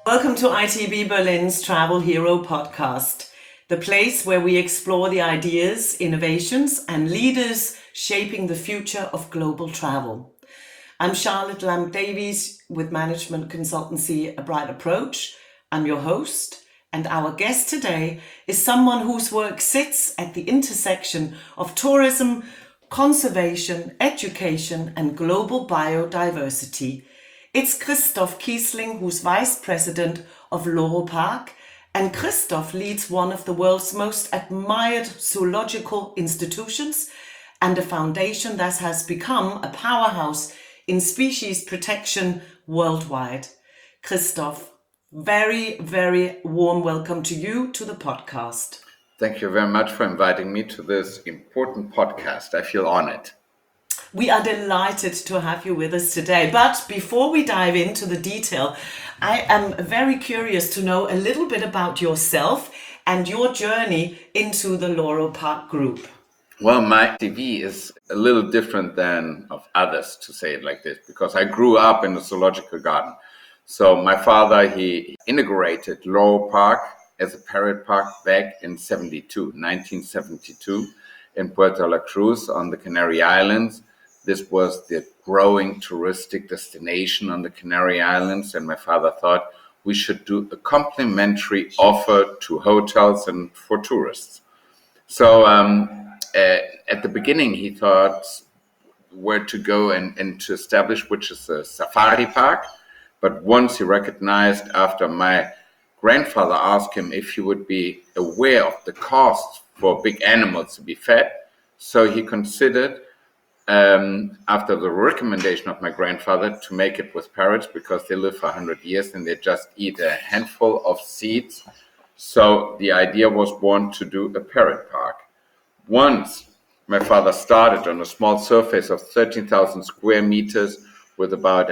Welcome to ITB Berlin's Travel Hero podcast, the place where we explore the ideas, innovations, and leaders shaping the future of global travel. I'm Charlotte Lamb-Davies with management consultancy A Bright Approach. I'm your host, and our guest today is someone whose work sits at the intersection of tourism, conservation, education, and global biodiversity. It's Christoph Kiesling, who's Vice President of Loro Park, and Christoph leads one of the world's most admired zoological institutions and a foundation that has become a powerhouse in species protection worldwide. Christoph, very, very warm welcome to you to the podcast. Thank you very much for inviting me to this important podcast. I feel honored. We are delighted to have you with us today. But before we dive into the detail, I am very curious to know a little bit about yourself and your journey into the Loro Park Group. Well, my CV is a little different than of others, to say it like this, because I grew up in a zoological garden. So my father, he inaugurated Loro Park as a parrot park back in 1972, in Puerto La Cruz on the Canary Islands. This was the growing touristic destination on the Canary Islands, and my father thought we should do a complimentary offer to hotels and for tourists. So at the beginning, he thought where to go and to establish, which is a safari park. But once he recognized, after my grandfather asked him if he would be aware of the cost for big animals to be fed, so he considered, after the recommendation of my grandfather, to make it with parrots because they live for 100 years and they just eat a handful of seeds. So the idea was born to do a parrot park. Once my father started on a small surface of 13,000 square meters with about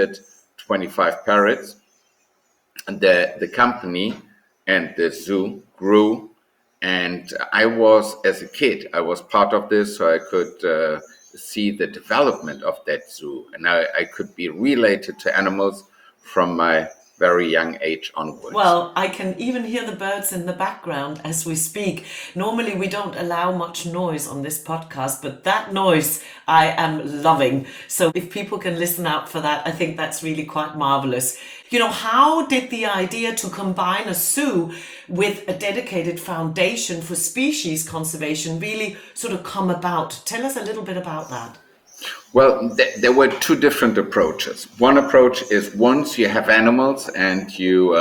125 parrots, and the company and the zoo grew. And I was, as a kid, I was part of this, so I could see the development of that zoo. And I could be related to animals from my very young age onwards. Well, I can even hear the birds in the background as we speak. Normally, we don't allow much noise on this podcast, but that noise I am loving. So if people can listen out for that, I think that's really quite marvelous. You know, how did the idea to combine a zoo with a dedicated foundation for species conservation really sort of come about? Tell us a little bit about that. Well, there were two different approaches. One approach is once you have animals and you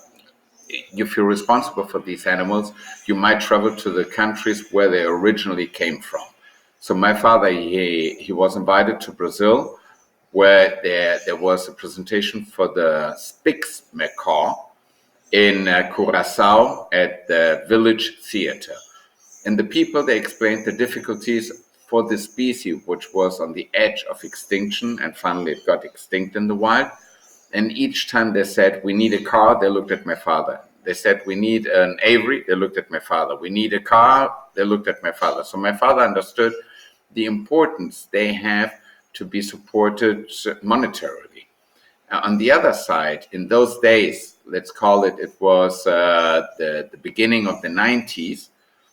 feel responsible for these animals, you might travel to the countries where they originally came from. So my father, he was invited to Brazil, where there was a presentation for the Spix macaw in Curaçao at the Village Theatre. And the people, they explained the difficulties for the species, which was on the edge of extinction, and finally it got extinct in the wild. And each time they said, we need a car, they looked at my father. They said, we need an aviary, they looked at my father. We need a car, they looked at my father. So my father understood the importance they have to be supported monetarily. On the other side, in those days, let's call it was the beginning of the 90s,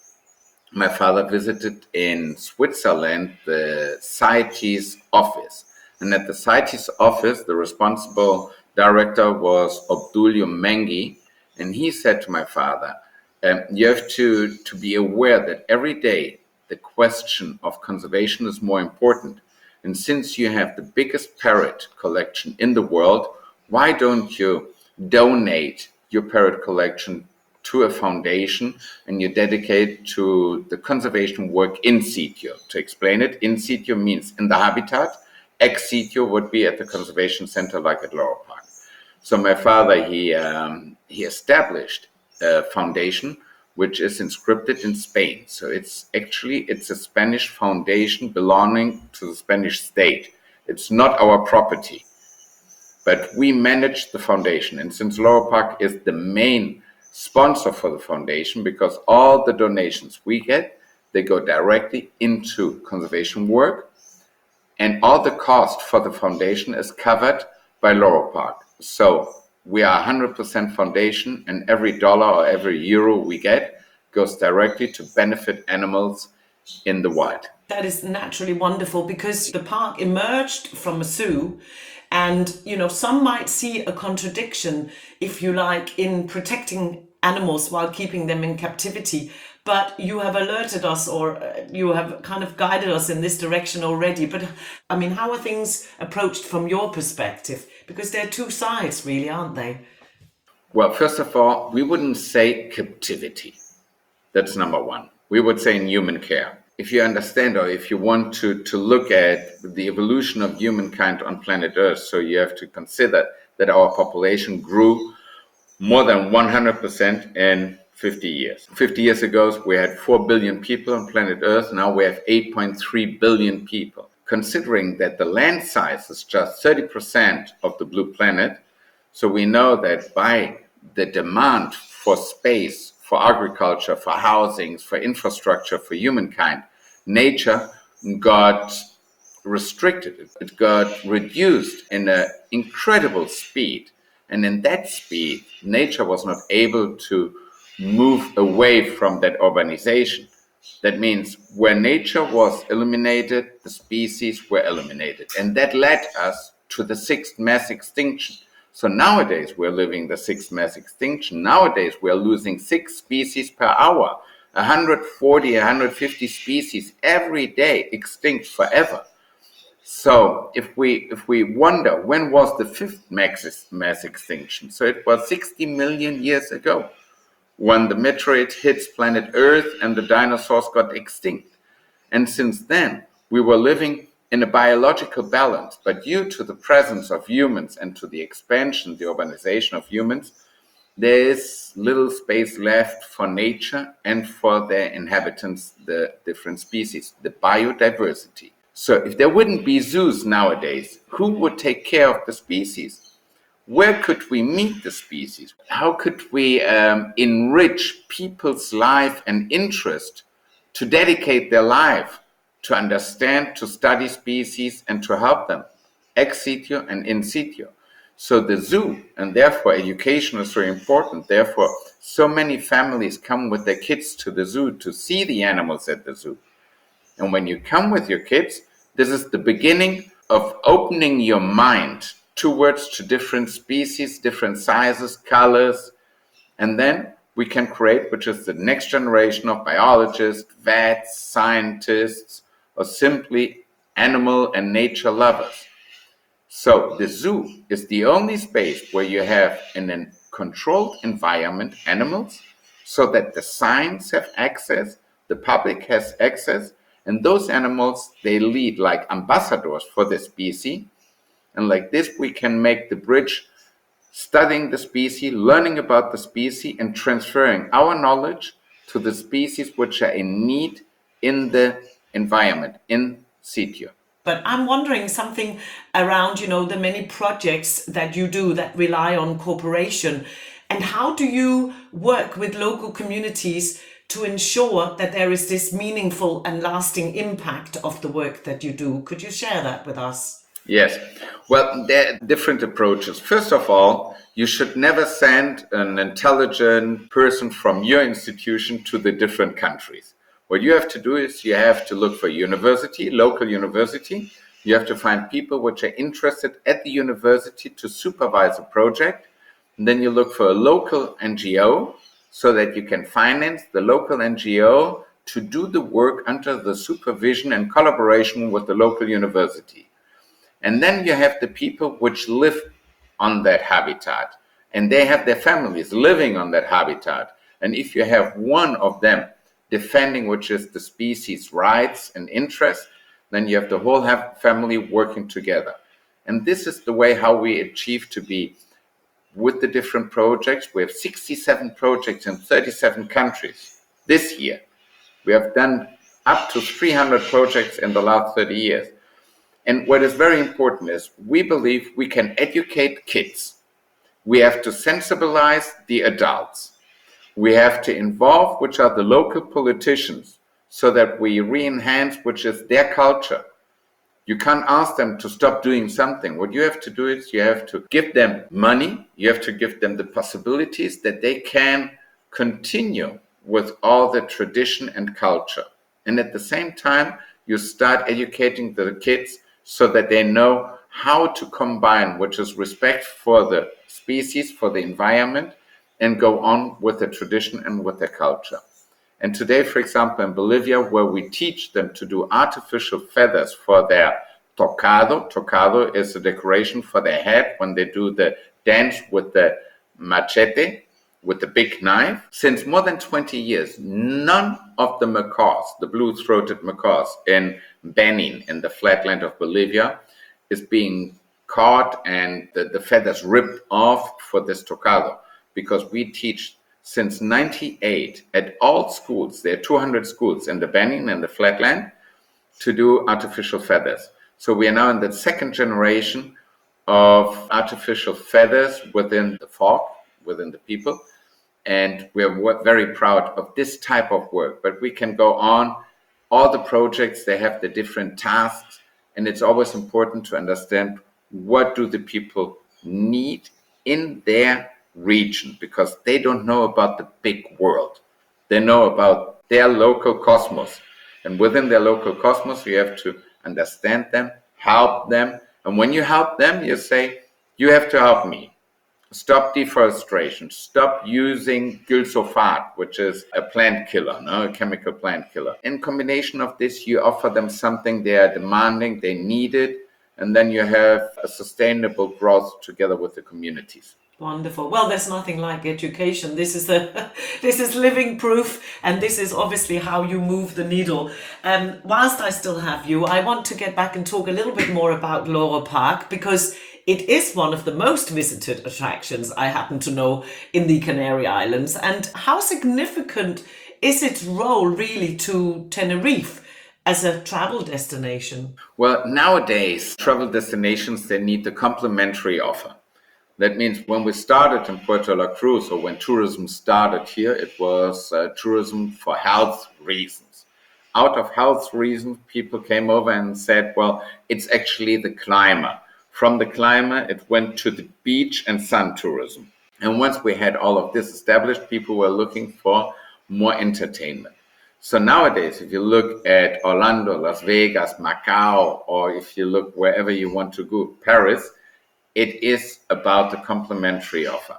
my father visited in Switzerland the CITES office. And at the CITES office, the responsible director was Obdulio Mengi. And he said to my father, you have to be aware that every day the question of conservation is more important. And since you have the biggest parrot collection in the world, why don't you donate your parrot collection to a foundation and you dedicate to the conservation work in situ? To explain it, in situ means in the habitat. Ex situ would be at the conservation center like at Loro Park. So my father, he established a foundation which is inscripted in Spain. So it's a Spanish foundation belonging to the Spanish state. It's not our property, but we manage the foundation. And since Loro Park is the main sponsor for the foundation, because all the donations we get, they go directly into conservation work, and all the cost for the foundation is covered by Loro Park. So we are 100% foundation, and every dollar or every euro we get goes directly to benefit animals in the wild. That is naturally wonderful, because the park emerged from a zoo, and some might see a contradiction, if you like, in protecting animals while keeping them in captivity. But you have alerted us, or you have kind of guided us in this direction already. But I mean, how are things approached from your perspective? Because there are two sides, really, aren't they? Well, first of all, we wouldn't say captivity. That's number one. We would say in human care. If you understand, or if you want to look at the evolution of humankind on planet Earth, so you have to consider that our population grew more than 100% in 50 years. 50 years ago, we had 4 billion people on planet Earth. Now we have 8.3 billion people. Considering that the land size is just 30% of the blue planet, so we know that by the demand for space, for agriculture, for housing, for infrastructure, for humankind, nature got restricted. It got reduced in an incredible speed. And in that speed, nature was not able to move away from that urbanization. That means where nature was eliminated, the species were eliminated. And that led us to the sixth mass extinction. So nowadays we're living the sixth mass extinction. Nowadays we're losing 6 species per hour, 140, 150 species every day extinct forever. So if we wonder when was the fifth mass extinction, so it was 60 million years ago when the meteorite hits planet Earth and the dinosaurs got extinct. And since then we were living in a biological balance, but due to the presence of humans and to the expansion, the urbanization of humans, there is little space left for nature and for their inhabitants, the different species, the biodiversity. So if there wouldn't be zoos nowadays, who would take care of the species? Where could we meet the species? How could we enrich people's life and interest to dedicate their life to understand, to study species, and to help them ex situ and in situ? So the zoo, and therefore education is very important. Therefore, so many families come with their kids to the zoo to see the animals at the zoo. And when you come with your kids, this is the beginning of opening your mind towards to different species, different sizes, colors, and then we can create, which is the next generation of biologists, vets, scientists, or simply animal and nature lovers. So the zoo is the only space where you have in a controlled environment animals, so that the science have access, the public has access, and those animals, they lead like ambassadors for the species. And like this, we can make the bridge studying the species, learning about the species, and transferring our knowledge to the species which are in need in the environment, in situ. But I'm wondering something around, the many projects that you do that rely on cooperation. And how do you work with local communities to ensure that there is this meaningful and lasting impact of the work that you do? Could you share that with us? Yes. Well, there are different approaches. First of all, you should never send an intelligent person from your institution to the different countries. What you have to do is you have to look for university, local university. You have to find people which are interested at the university to supervise a project. And then you look for a local NGO so that you can finance the local NGO to do the work under the supervision and collaboration with the local university. And then you have the people which live on that habitat, and they have their families living on that habitat. And if you have one of them defending, which is the species' rights and interests, then you have the whole family working together. And this is the way how we achieve to be with the different projects. We have 67 projects in 37 countries this year. We have done up to 300 projects in the last 30 years. And what is very important is we believe we can educate kids. We have to sensibilize the adults. We have to involve, which are the local politicians, so that we re-enhance, which is their culture. You can't ask them to stop doing something. What you have to do is you have to give them money. You have to give them the possibilities that they can continue with all the tradition and culture. And at the same time, you start educating the kids so that they know how to combine, which is respect for the species, for the environment, and go on with the tradition and with the culture. And today, for example, in Bolivia, where we teach them to do artificial feathers for their tocado. Tocado is a decoration for their head when they do the dance with the machete, with the big knife. Since more than 20 years, none of the macaws, the blue-throated macaws in Benin, in the flatland of Bolivia, is being caught and the feathers ripped off for this tocado, because we teach since 98 at all schools, there are 200 schools in the Benin and the flatland, to do artificial feathers. So we are now in the second generation of artificial feathers within the folk, within the people, and we are very proud of this type of work. But we can go on, all the projects, they have the different tasks, and it's always important to understand what do the people need in their region, because they don't know about the big world. They know about their local cosmos. And within their local cosmos, you have to understand them, help them. And when you help them, you say, you have to help me. Stop deforestation. Stop using glyphosate, which is a plant killer, no? A chemical plant killer. In combination of this, you offer them something they are demanding, they need it, and then you have a sustainable growth together with the communities. Wonderful. Well, there's nothing like education. This is this is living proof, and this is obviously how you move the needle. Whilst I still have you, I want to get back and talk a little bit more about Loro Park, because it is one of the most visited attractions, I happen to know, in the Canary Islands. And how significant is its role really to Tenerife as a travel destination? Well, nowadays, travel destinations, they need the complementary offer. That means when we started in Puerto La Cruz, or when tourism started here, it was tourism for health reasons. Out of health reasons, people came over and said, well, it's actually the climate. From the climate, it went to the beach and sun tourism. And once we had all of this established, people were looking for more entertainment. So nowadays, if you look at Orlando, Las Vegas, Macau, or if you look wherever you want to go, Paris, it is about the complementary offer.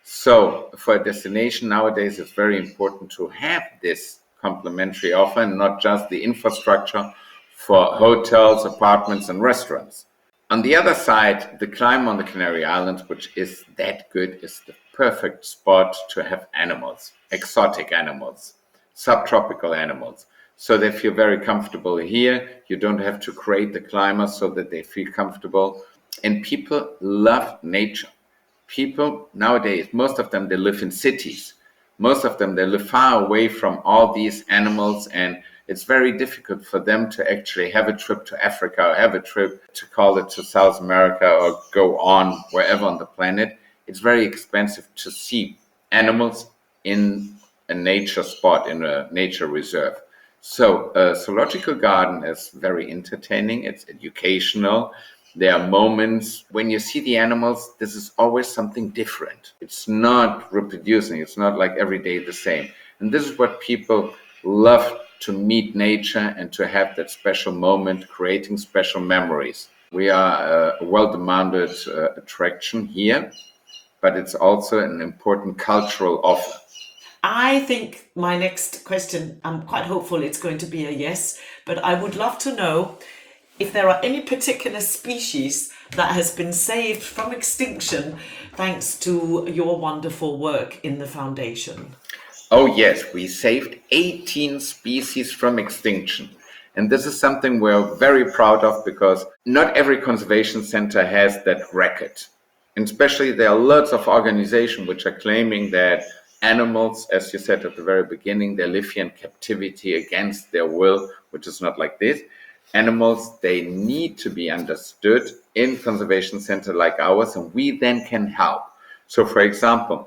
So for a destination nowadays, it's very important to have this complementary offer and not just the infrastructure for hotels, apartments, and restaurants. On the other side, the climate on the Canary Islands, which is that good, is the perfect spot to have animals, exotic animals, subtropical animals. So they feel very comfortable here. You don't have to create the climate so that they feel comfortable. And people love nature. People nowadays, most of them, they live in cities. Most of them, they live far away from all these animals, and it's very difficult for them to actually have a trip to Africa or have a trip to call it to South America or go on wherever on the planet. It's very expensive to see animals in a nature spot, in a nature reserve. So a zoological garden is very entertaining. It's educational. There are moments when you see the animals, this is always something different. It's not reproducing. It's not like every day the same. And this is what people love, to meet nature and to have that special moment, creating special memories. We are a well-demanded attraction here, but it's also an important cultural offer. I think my next question, I'm quite hopeful it's going to be a yes, but I would love to know if there are any particular species that has been saved from extinction thanks to your wonderful work in the foundation. Oh yes, we saved 18 species from extinction. And this is something we're very proud of, because not every conservation center has that record. And especially there are lots of organizations which are claiming that animals, as you said at the very beginning, they live here in captivity against their will, which is not like this. Animals, they need to be understood in conservation center like ours, and we then can help. So for example,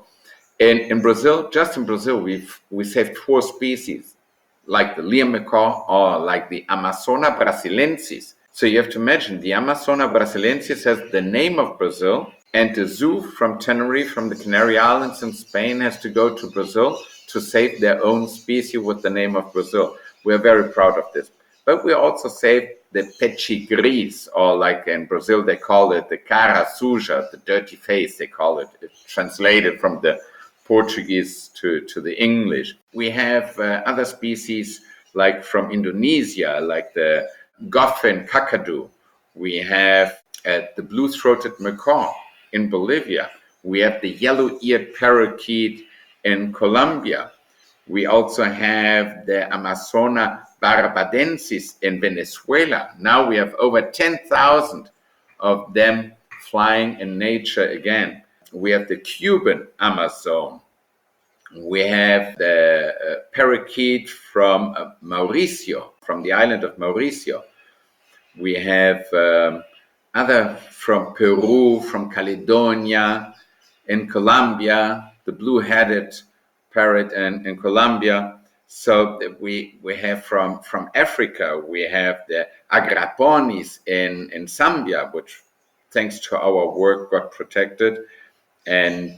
in Brazil, just in Brazil, we saved 4 species, like the Lear macaw or like the Amazona brasilensis. So you have to imagine the Amazona brasiliensis has the name of Brazil, and the zoo from Tenerife, from the Canary Islands in Spain, has to go to Brazil to save their own species with the name of Brazil. We're very proud of this. But we also saved the peixe gris, or like in Brazil they call it the cara suja, the dirty face they call it. It's translated from the Portuguese to the English. We have other species like from Indonesia, like the Goffin kakadu. We have the blue-throated macaw in Bolivia. We have the yellow-eared parakeet in Colombia. We also have the Amazona barbadensis in Venezuela. Now we have over 10,000 of them flying in nature again. We have the Cuban Amazon. We have the parakeet from Mauricio, from the island of Mauricio. We have other from Peru, from Caledonia, in Colombia, the blue-headed parrot in Colombia. So we have from Africa, we have the Agraponis in Zambia, which thanks to our work got protected. And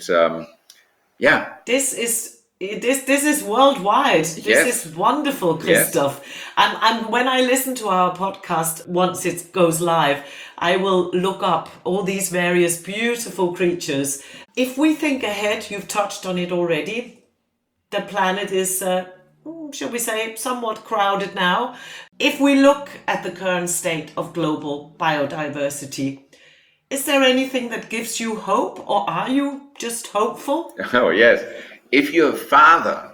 this is worldwide. This is wonderful, Christoph. And when I listen to our podcast once it goes live, I will look up all these various beautiful creatures. If we think ahead, you've touched on it already. The planet is, shall we say, somewhat crowded now. If we look at the current state of global biodiversity, is there anything that gives you hope, or are you just hopeful? Oh, yes. If you're a father,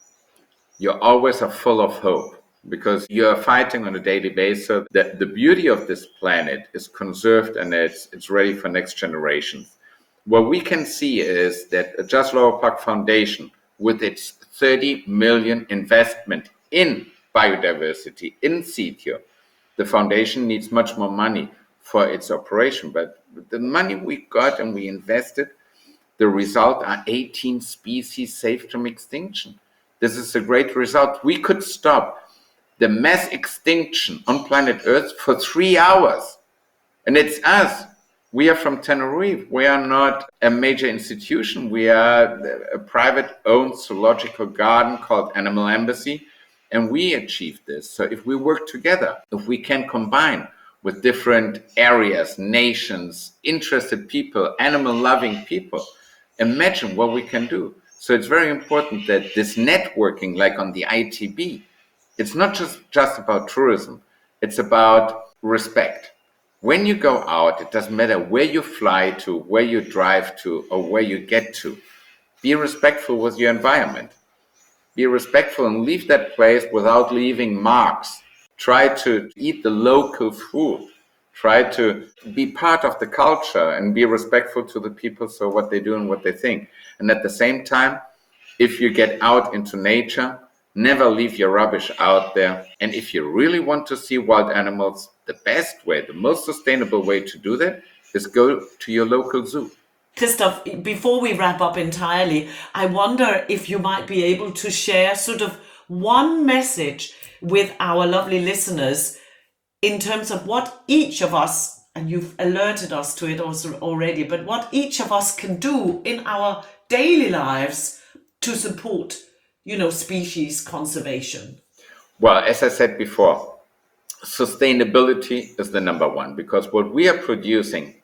you always are full of hope because you're fighting on a daily basis. The beauty of this planet is conserved and it's ready for next generations. What we can see is that the Just Lower Park Foundation, with its 30 million investment in biodiversity in situ, the foundation needs much more money for its operation. But the money we got and we invested, the result are 18 species saved from extinction. This is a great result. We could stop the mass extinction on planet Earth for 3 hours. And it's us. We are from Tenerife. We are not a major institution. We are a private-owned zoological garden called Animal Embassy. And we achieved this. So if we work together, if we can combine with different areas, nations, interested people, animal-loving people, imagine what we can do. So it's very important that this networking, like on the ITB, it's not just about tourism. It's about respect. When you go out, it doesn't matter where you fly to, where you drive to, or where you get to. Be respectful with your environment. Be respectful and leave that place without leaving marks. Try to eat the local food. Try to be part of the culture and be respectful to the people, so what they do and what they think. And at the same time, if you get out into nature, never leave your rubbish out there. And if you really want to see wild animals, the best way, the most sustainable way to do that is go to your local zoo. Christoph, before we wrap up entirely, I wonder if you might be able to share sort of one message with our lovely listeners in terms of what each of us, and you've alerted us to it also already, but what each of us can do in our daily lives to support, species conservation. Well, as I said before, sustainability is the number one, because what we are producing,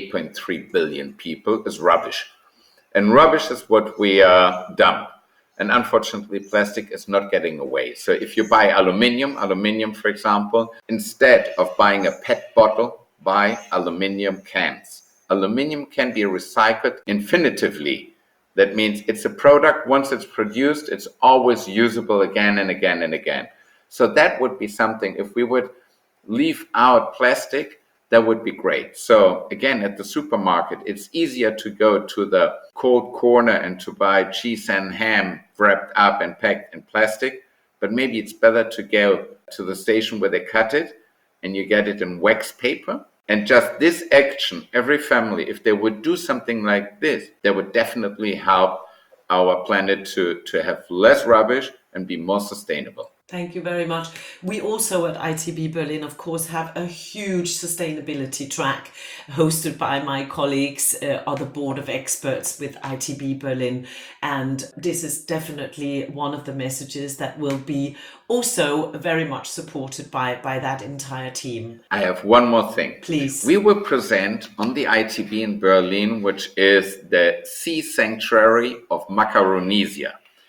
8.3 billion people, is rubbish. And rubbish is what we dump. And unfortunately, plastic is not getting away. So if you buy aluminium, for example, instead of buying a PET bottle, buy aluminium cans. Aluminium can be recycled infinitively. That means it's a product, once it's produced, it's always usable again and again and again. So that would be something, if we would leave out plastic, that would be great. So again, at the supermarket, it's easier to go to the cold corner and to buy cheese and ham wrapped up and packed in plastic. But maybe it's better to go to the station where they cut it and you get it in wax paper. And just this action, every family, if they would do something like this, that would definitely help our planet to have less rubbish and be more sustainable. Thank you very much. We also at ITB Berlin, of course, have a huge sustainability track hosted by my colleagues on the board of experts with ITB Berlin. And this is definitely one of the messages that will be also very much supported by that entire team. I have one more thing. Please. We will present on the ITB in Berlin, which is the Sea Sanctuary of Macaronesia.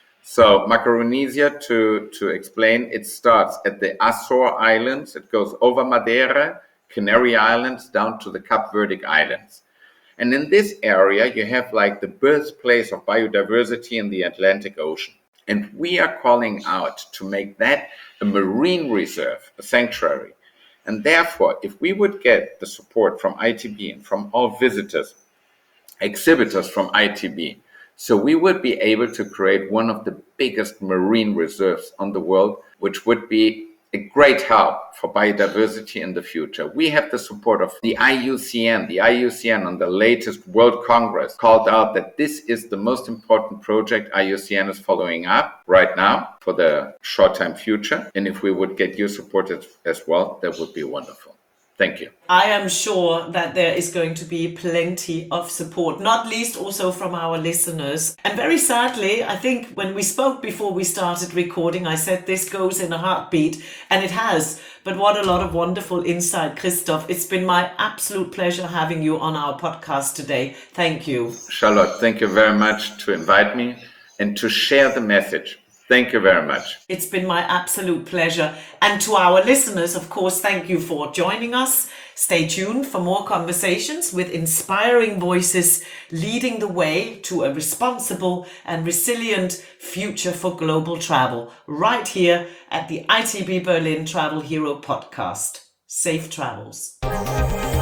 So Macaronesia, to explain, it starts at the Azore Islands. It goes over Madeira, Canary Islands, down to the Cape Verde Islands. And in this area, you have like the birthplace of biodiversity in the Atlantic Ocean. And we are calling out to make that a marine reserve, a sanctuary. And therefore, if we would get the support from ITB and from all visitors, exhibitors from ITB, so we would be able to create one of the biggest marine reserves on the world, which would be a great help for biodiversity in the future. We have the support of the IUCN. The IUCN on the latest World Congress called out that this is the most important project IUCN is following up right now for the short-term future. And if we would get your support as well, that would be wonderful. Thank you. I am sure that there is going to be plenty of support, not least also from our listeners. And very sadly, I think when we spoke before we started recording, I said this goes in a heartbeat, and it has. But what a lot of wonderful insight, Christoph. It's been my absolute pleasure having you on our podcast today. Thank you. Charlotte, thank you very much to invite me and to share the message. Thank you very much. It's been my absolute pleasure. And to our listeners, of course, thank you for joining us. Stay tuned for more conversations with inspiring voices leading the way to a responsible and resilient future for global travel, right here at the ITB Berlin Travel Hero podcast. Safe travels.